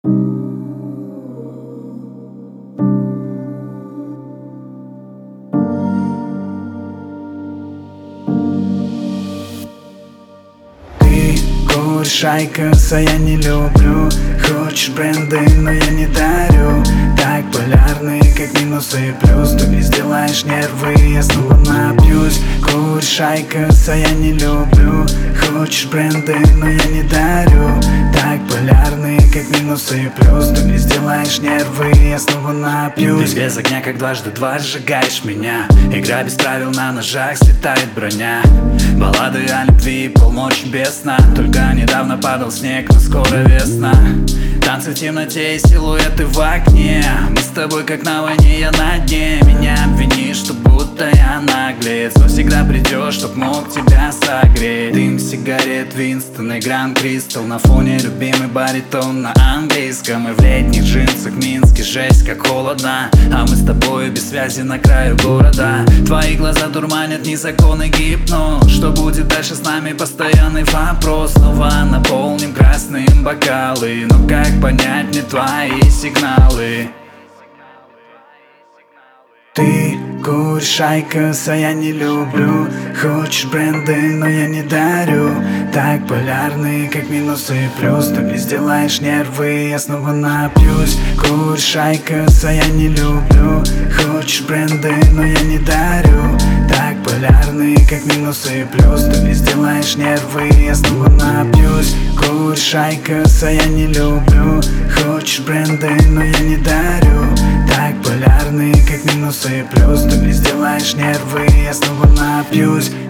Куришь айкос, а я не люблю. Хочешь бренды, но я не дарю. Так полярные, как минусы и плюс. Ты мне сделаешь нервы, я снова напьюсь. Куришь айкос, а я не люблю. Хочешь бренды, но я не дарю. Так полярные, как минусы и плюс. Ты мне сделаешь нервы, я снова напьюсь. Ты без огня, как дважды два, сжигаешь меня. Игра без правил, на ножах слетает броня. Баллады о любви, полночи без сна. Только недавно падал снег, но скоро весна. Танцы в темноте и силуэты в окне. Мы с тобой как на войне, я на дне. Меня обвинишь, что будто я наглец, но всегда придешь, чтоб мог тебя согреть. Дым сигарет, Винстон и Гранд Кристал. На фоне любимый баритон на английском. И в летних джинсах Минске жесть как холодно. А мы с тобой без связи на краю города. Твои глаза дурманят, незаконный гипноз. Что будет дальше с нами, постоянный вопрос. Снова наполним красным бокалы. Но как понять мне твои сигналы? Ты куришь айкос, а я не люблю. Хочешь бренды, но я не дарю. Так полярные, как минусы и плюс. Ты мне сделаешь нервы, я снова напьюсь. Куришь айкос, а я не люблю. Хочешь бренды, но я не дарю. Так полярные, как минусы и плюс. Ты мне сделаешь нервы, я снова напьюсь. Куришь айкос, а я не люблю. Хочешь бренды, но я не дарю. Так полярные, как минусы и плюс. Ты мне сделаешь нервы, я снова напьюсь.